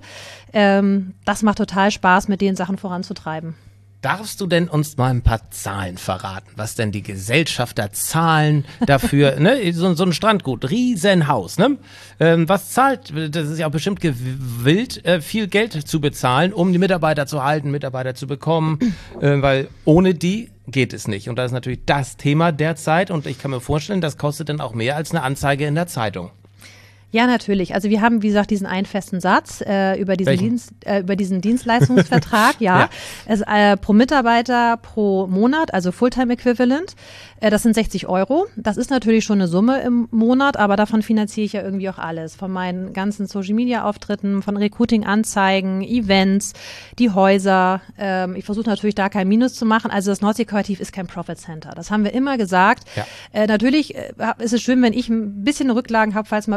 Ähm, das macht total Spaß, mit den Sachen voranzutreiben. Darfst du denn uns mal ein paar Zahlen verraten, was denn die Gesellschafter zahlen dafür, ne, so, so ein Strandgut, Riesenhaus, ne, ähm, was zahlt, das ist ja auch bestimmt gewillt, äh, viel Geld zu bezahlen, um die Mitarbeiter zu halten, Mitarbeiter zu bekommen, äh, weil ohne die geht es nicht. Und das ist natürlich das Thema derzeit und ich kann mir vorstellen, das kostet dann auch mehr als eine Anzeige in der Zeitung. Ja, natürlich. Also wir haben, wie gesagt, diesen einen festen Satz äh, über diesen Dienst, äh, über diesen Dienstleistungsvertrag, ja. ja. Es, äh, pro Mitarbeiter pro Monat, also Fulltime-Equivalent. Äh, das sind sechzig Euro. Das ist natürlich schon eine Summe im Monat, aber davon finanziere ich ja irgendwie auch alles. Von meinen ganzen Social-Media-Auftritten, von Recruiting-Anzeigen, Events, die Häuser. Ähm, ich versuche natürlich da kein Minus zu machen. Also das Nordsee-Kollektiv ist kein Profit-Center. Das haben wir immer gesagt. Ja. Äh, natürlich äh, ist es schön, wenn ich ein bisschen Rücklagen habe, falls mal irgendwo ein Dach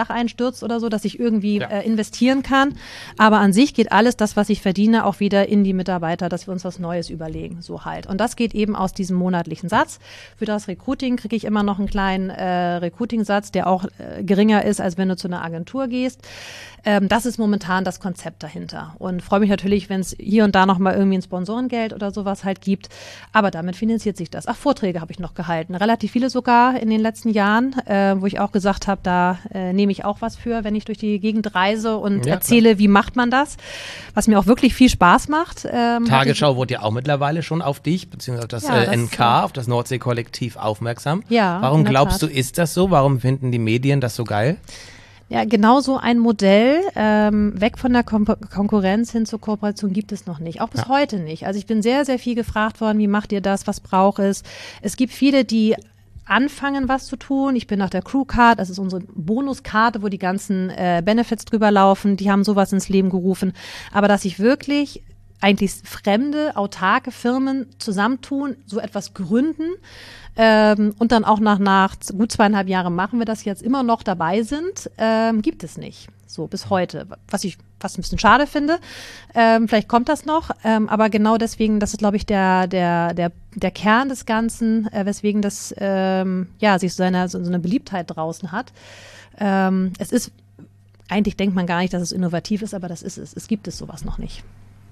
Dach einstürzt oder so, dass ich irgendwie Ja. äh, investieren kann. Aber an sich geht alles, das, was ich verdiene, auch wieder in die Mitarbeiter, dass wir uns was Neues überlegen, so halt. Und das geht eben aus diesem monatlichen Satz. Für das Recruiting kriege ich immer noch einen kleinen äh, Recruiting-Satz, der auch äh, geringer ist, als wenn du zu einer Agentur gehst. Ähm, das ist momentan das Konzept dahinter. Und freue mich natürlich, wenn es hier und da noch mal irgendwie ein Sponsorengeld oder sowas halt gibt. Aber damit finanziert sich das. Ach, Vorträge habe ich noch gehalten. Relativ viele sogar in den letzten Jahren, äh, wo ich auch gesagt habe, da äh, nehme ich auch was für, wenn ich durch die Gegend reise und Ja, erzähle, wie macht man das. Was mir auch wirklich viel Spaß macht. Ähm, Tagesschau wurde ja auch mittlerweile schon auf dich, beziehungsweise auf das, Ja, äh, das, N K, auf das Nordsee-Kollektiv aufmerksam. Ja, Warum in der glaubst Tat. du, ist das so? Warum finden die Medien das so geil? Ja, genau so ein Modell, ähm, weg von der Kom Konkurrenz hin zur Kooperation gibt es noch nicht. Auch bis Ja. heute nicht. Also ich bin sehr, sehr viel gefragt worden, wie macht ihr das, was braucht es? Es gibt viele, die anfangen, was zu tun. Ich bin nach der Crewcard, das ist unsere Bonuskarte, wo die ganzen äh, Benefits drüber laufen. Die haben sowas ins Leben gerufen. Aber dass ich wirklich eigentlich fremde, autarke Firmen zusammentun, so etwas gründen, Ähm, und dann auch nach, nach gut zweieinhalb Jahren machen wir das jetzt immer noch dabei sind, ähm, gibt es nicht. So bis heute. Was ich fast ein bisschen schade finde. Ähm, vielleicht kommt das noch, ähm, aber genau deswegen, das ist, glaube ich, der, der, der, der Kern des Ganzen, äh, weswegen das ähm, ja, sich so eine, so eine Beliebtheit draußen hat. Ähm, es ist, eigentlich denkt man gar nicht, dass es innovativ ist, aber das ist es. Es gibt es sowas noch nicht.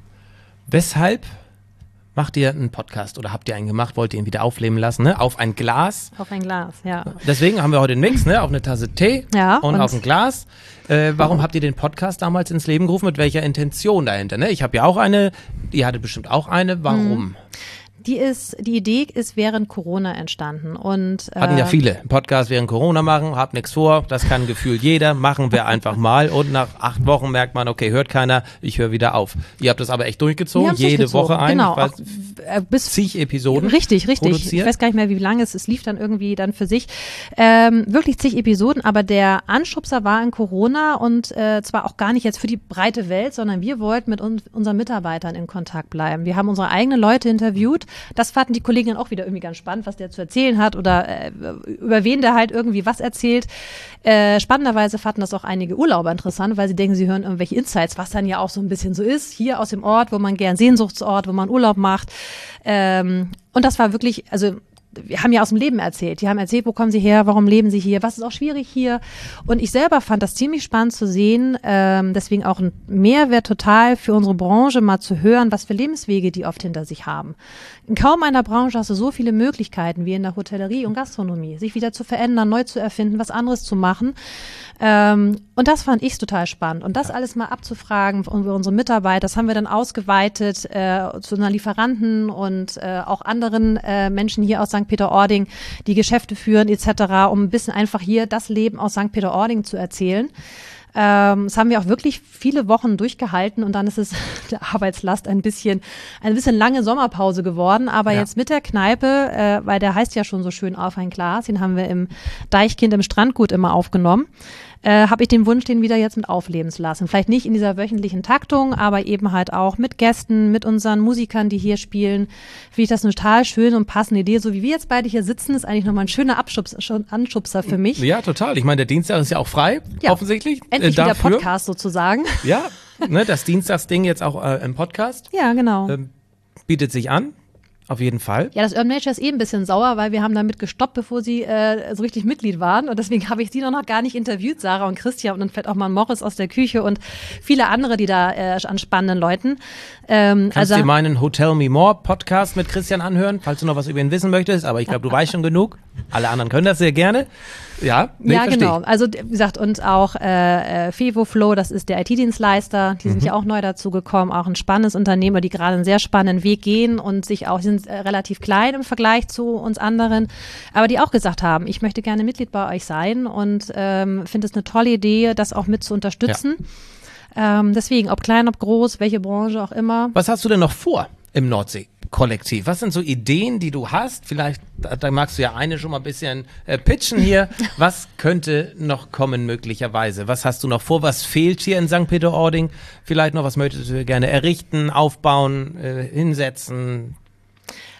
Weshalb macht ihr einen Podcast oder habt ihr einen gemacht, wollt ihr ihn wieder aufleben lassen, ne? Auf ein Glas. Auf ein Glas, ja. Deswegen haben wir heute einen Mix, ne? Auf eine Tasse Tee Ja, und, und- auf ein Glas. Äh, warum habt ihr den Podcast damals ins Leben gerufen? Mit welcher Intention dahinter? Ne? Ich habe ja auch eine, ihr hattet bestimmt auch eine. Warum? Die ist, die Idee ist während Corona entstanden und äh, Hatten ja viele. Einen Podcast während Corona machen, hab nichts vor, das kann gefühlt jeder, machen wir einfach mal und nach acht Wochen merkt man, okay, hört keiner, ich höre wieder auf. Ihr habt das aber echt wir durchgezogen, haben's jede durchgezogen. Woche ein, Genau, ich weiß, auch, äh, bis zig Episoden Richtig, richtig. produziert. Ich weiß gar nicht mehr, wie lange es, es lief dann irgendwie dann für sich. Ähm, wirklich zig Episoden, aber der Anschubser war in Corona und äh, zwar auch gar nicht jetzt für die breite Welt, sondern wir wollten mit uns, unseren Mitarbeitern in Kontakt bleiben. Wir haben unsere eigenen Leute interviewt. Das fanden die Kollegen dann auch wieder irgendwie ganz spannend, was der zu erzählen hat oder äh, über wen der halt irgendwie was erzählt. Äh, spannenderweise fanden das auch einige Urlauber interessant, weil sie denken, sie hören irgendwelche Insights, was dann ja auch so ein bisschen so ist, hier aus dem Ort, wo man gern Sehnsuchtsort, wo man Urlaub macht. Ähm, und das war wirklich, also wir haben ja aus dem Leben erzählt. Die haben erzählt, wo kommen sie her, warum leben sie hier, was ist auch schwierig hier. Und ich selber fand das ziemlich spannend zu sehen, ähm, deswegen auch ein Mehrwert total für unsere Branche, mal zu hören, was für Lebenswege die oft hinter sich haben. In kaum einer Branche hast du so viele Möglichkeiten wie in der Hotellerie und Gastronomie, sich wieder zu verändern, neu zu erfinden, was anderes zu machen. Ähm, und das fand ich total spannend. Und das alles mal abzufragen von unseren Mitarbeitern, das haben wir dann ausgeweitet äh, zu einer Lieferanten und äh, auch anderen äh, Menschen hier aus Sankt Peter-Ording, die Geschäfte führen et cetera, um ein bisschen einfach hier das Leben aus Sankt Peter-Ording zu erzählen. Ähm, das haben wir auch wirklich viele Wochen durchgehalten und dann ist es der Arbeitslast ein bisschen, ein bisschen lange Sommerpause geworden. Aber Ja. jetzt mit der Kneipe, äh, weil der heißt ja schon so schön Auf ein Glas, den haben wir im Deichkind im Strandgut immer aufgenommen, äh, habe ich den Wunsch, den wieder jetzt mit aufleben zu lassen. Vielleicht nicht in dieser wöchentlichen Taktung, aber eben halt auch mit Gästen, mit unseren Musikern, die hier spielen. Finde ich das eine total schöne und passende Idee. So wie wir jetzt beide hier sitzen, ist eigentlich nochmal ein schöner Abschubs schon Anschubser für mich. Ja, total. Ich meine, der Dienstag ist ja auch frei, Ja. offensichtlich. Endlich äh, wieder dafür. Podcast sozusagen. Ja, ne, das Dienstagsding jetzt auch äh, im Podcast. Ja, genau. Ähm, bietet sich an, auf jeden Fall. Ja, das Urban Nature ist eh ein bisschen sauer, weil wir haben damit gestoppt, bevor sie äh, so richtig Mitglied waren. Und deswegen habe ich sie noch gar nicht interviewt, Sarah und Christian und dann vielleicht auch mal Morris aus der Küche und viele andere, die da äh, an spannenden Leuten. Ähm, Kannst also, dir meinen Hotel Me More Podcast mit Christian anhören, falls du noch was über ihn wissen möchtest. Aber ich glaube, du weißt schon genug. Alle anderen können das sehr gerne. Ja, nee, ja, versteh genau. ich. Also wie gesagt, und auch äh, äh, FevoFlow, das ist der I T-Dienstleister, die sind Mhm. ja auch neu dazu gekommen, auch ein spannendes Unternehmer, die gerade einen sehr spannenden Weg gehen und sich auch, die sind äh, relativ klein im Vergleich zu uns anderen, aber die auch gesagt haben, ich möchte gerne Mitglied bei euch sein und ähm, finde es eine tolle Idee, das auch mit zu unterstützen. Ähm, deswegen, ob klein, ob groß, welche Branche auch immer. Was hast du denn noch vor im Nordsee-Kollektiv? Was sind so Ideen, die du hast? Vielleicht, da, da magst du ja eine schon mal ein bisschen äh, pitchen hier. Was könnte noch kommen möglicherweise? Was hast du noch vor? Was fehlt hier in Sankt Peter-Ording? Vielleicht noch, was möchtest du gerne errichten, aufbauen, äh, hinsetzen?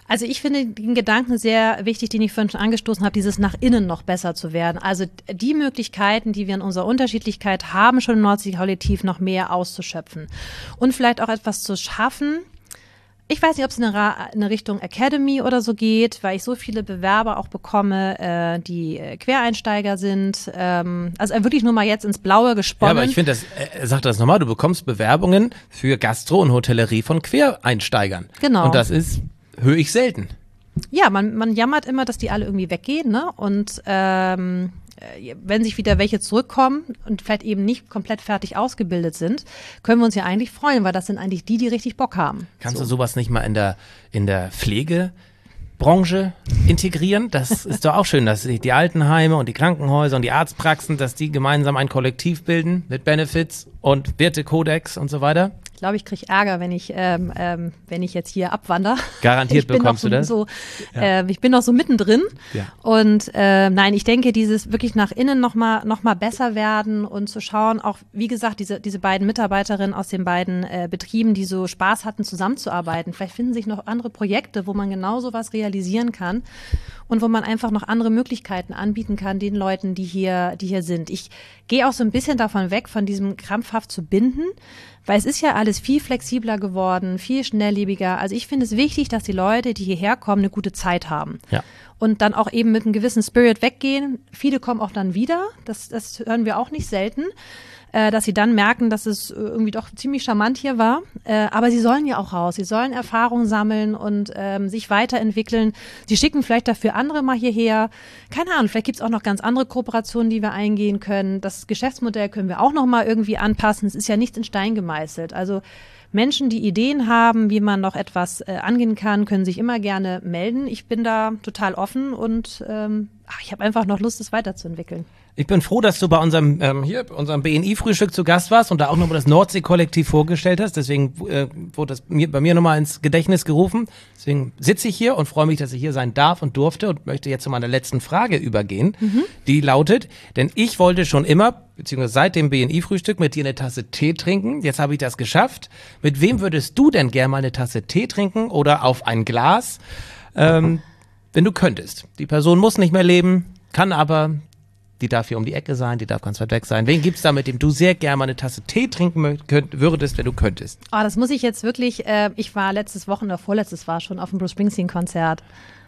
Also ich finde den Gedanken sehr wichtig, den ich vorhin schon angestoßen habe, dieses nach innen noch besser zu werden. Also die Möglichkeiten, die wir in unserer Unterschiedlichkeit haben, schon im Nordsee-Kollektiv noch mehr auszuschöpfen. Und vielleicht auch etwas zu schaffen. Ich weiß nicht, ob es in eine, in eine Richtung Academy oder so geht, weil ich so viele Bewerber auch bekomme, äh, die äh, Quereinsteiger sind. Ähm, also wirklich nur mal jetzt ins Blaue gesponnen. Ja, aber ich finde, das, äh, sag das nochmal, du bekommst Bewerbungen für Gastro und Hotellerie von Quereinsteigern. Genau. Und das ist, höre ich selten. Ja, man, man jammert immer, dass die alle irgendwie weggehen, ne? Und ähm, wenn sich wieder welche zurückkommen und vielleicht eben nicht komplett fertig ausgebildet sind, können wir uns ja eigentlich freuen, weil das sind eigentlich die, die richtig Bock haben. Kannst so. du sowas nicht mal in der, in der Pflegebranche integrieren? Das ist doch auch schön, dass die, die Altenheime und die Krankenhäuser und die Arztpraxen, dass die gemeinsam ein Kollektiv bilden mit Benefits und Wertekodex und so weiter. Ich glaube, ich kriege Ärger, wenn ich, ähm, ähm, wenn ich jetzt hier abwandere. Garantiert ich bin bekommst so, du das? So, ja. äh, ich bin noch so mittendrin. Ja. Und äh, nein, ich denke, dieses wirklich nach innen nochmal noch mal besser werden und zu schauen, auch wie gesagt, diese, diese beiden Mitarbeiterinnen aus den beiden äh, Betrieben, die so Spaß hatten, zusammenzuarbeiten. Vielleicht finden sich noch andere Projekte, wo man genau sowas realisieren kann und wo man einfach noch andere Möglichkeiten anbieten kann den Leuten, die hier, die hier sind. Ich gehe auch so ein bisschen davon weg, von diesem krampfhaft zu binden, weil es ist ja alles viel flexibler geworden, viel schnelllebiger. Also ich finde es wichtig, dass die Leute, die hierher kommen, eine gute Zeit haben. Ja. Und dann auch eben mit einem gewissen Spirit weggehen. Viele kommen auch dann wieder, das, das hören wir auch nicht selten, äh, dass sie dann merken, dass es irgendwie doch ziemlich charmant hier war. Äh, aber sie sollen ja auch raus, sie sollen Erfahrung sammeln und ähm, sich weiterentwickeln. Sie schicken vielleicht dafür andere mal hierher. Keine Ahnung, vielleicht gibt es auch noch ganz andere Kooperationen, die wir eingehen können. Das Geschäftsmodell können wir auch noch mal irgendwie anpassen. Es ist ja nichts in Stein gemeißelt. Also Menschen, die Ideen haben, wie man noch etwas äh, angehen kann, können sich immer gerne melden. Ich bin da total offen und ähm, ach, ich habe einfach noch Lust, es weiterzuentwickeln. Ich bin froh, dass du bei unserem ähm, hier bei unserem B N I-Frühstück zu Gast warst und da auch nochmal das Nordsee-Kollektiv vorgestellt hast. Deswegen äh, wurde das mir, bei mir nochmal ins Gedächtnis gerufen. Deswegen sitze ich hier und freue mich, dass ich hier sein darf und durfte und möchte jetzt zu meiner letzten Frage übergehen. Mhm. Die lautet, denn ich wollte schon immer, beziehungsweise seit dem B N I-Frühstück mit dir eine Tasse Tee trinken. Jetzt habe ich das geschafft. Mit wem würdest du denn gerne mal eine Tasse Tee trinken oder auf ein Glas, ähm, wenn du könntest? Die Person muss nicht mehr leben, kann aber... Die darf hier um die Ecke sein, die darf ganz weit weg sein. Wen gibt's da, mit dem du sehr gerne mal eine Tasse Tee trinken mö- könnt, würdest, wenn du könntest? Oh, das muss ich jetzt wirklich, äh, ich war letztes Wochenende oder vorletztes war schon auf dem Bruce Springsteen-Konzert.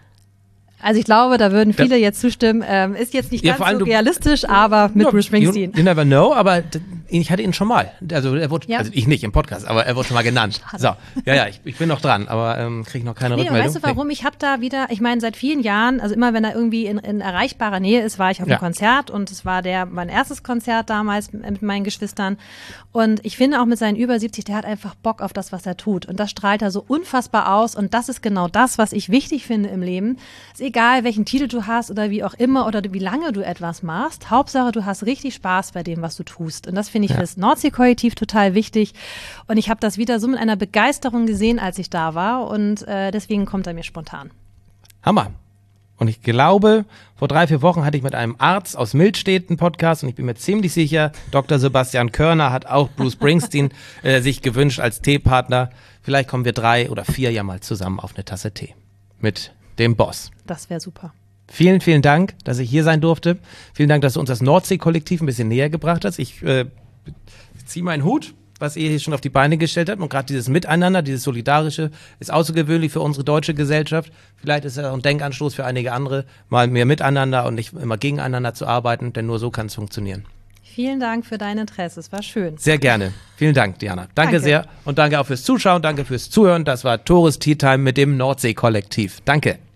Also ich glaube, da würden viele das, jetzt zustimmen. Ähm, ist jetzt nicht ja, ganz so du, realistisch, aber mit no, Bruce Springsteen. You, you never know, aber d- ich hatte ihn schon mal. Also er wurde, ja. also ich nicht im Podcast, aber er wurde schon mal genannt. So, ja, ja, ich, ich bin noch dran, aber ähm, kriege noch keine nee, Rückmeldung. Weißt du warum? Nee. Ich habe da wieder, ich meine seit vielen Jahren, also immer wenn er irgendwie in, in erreichbarer Nähe ist, war ich auf einem ja. Konzert und es war der mein erstes Konzert damals mit meinen Geschwistern und ich finde auch mit seinen über siebzig, der hat einfach Bock auf das, was er tut und das strahlt er so unfassbar aus und das ist genau das, was ich wichtig finde im Leben. Ist egal, welchen Titel du hast oder wie auch immer oder wie lange du etwas machst. Hauptsache, du hast richtig Spaß bei dem, was du tust. Und das finde ich ja. für das Nordsee-Kollektiv total wichtig. Und ich habe das wieder so mit einer Begeisterung gesehen, als ich da war. Und äh, deswegen kommt er mir spontan. Hammer. Und ich glaube, vor drei, vier Wochen hatte ich mit einem Arzt aus Mildstedt einen Podcast und ich bin mir ziemlich sicher, Doktor Sebastian Körner hat auch Bruce Springsteen äh, sich gewünscht als Teepartner. Vielleicht kommen wir drei oder vier ja mal zusammen auf eine Tasse Tee mit dem Boss. Das wäre super. Vielen, vielen Dank, dass ich hier sein durfte. Vielen Dank, dass du uns das Nordsee-Kollektiv ein bisschen näher gebracht hast. Ich äh, ziehe meinen Hut, was ihr hier schon auf die Beine gestellt habt. Und gerade dieses Miteinander, dieses Solidarische ist außergewöhnlich für unsere deutsche Gesellschaft. Vielleicht ist es auch ein Denkanstoß für einige andere, mal mehr miteinander und nicht immer gegeneinander zu arbeiten, denn nur so kann es funktionieren. Vielen Dank für dein Interesse, es war schön. Sehr gerne. Vielen Dank, Diana. Danke, danke sehr und danke auch fürs Zuschauen, danke fürs Zuhören. Das war Tores Tea Time mit dem Nordsee-Kollektiv. Danke.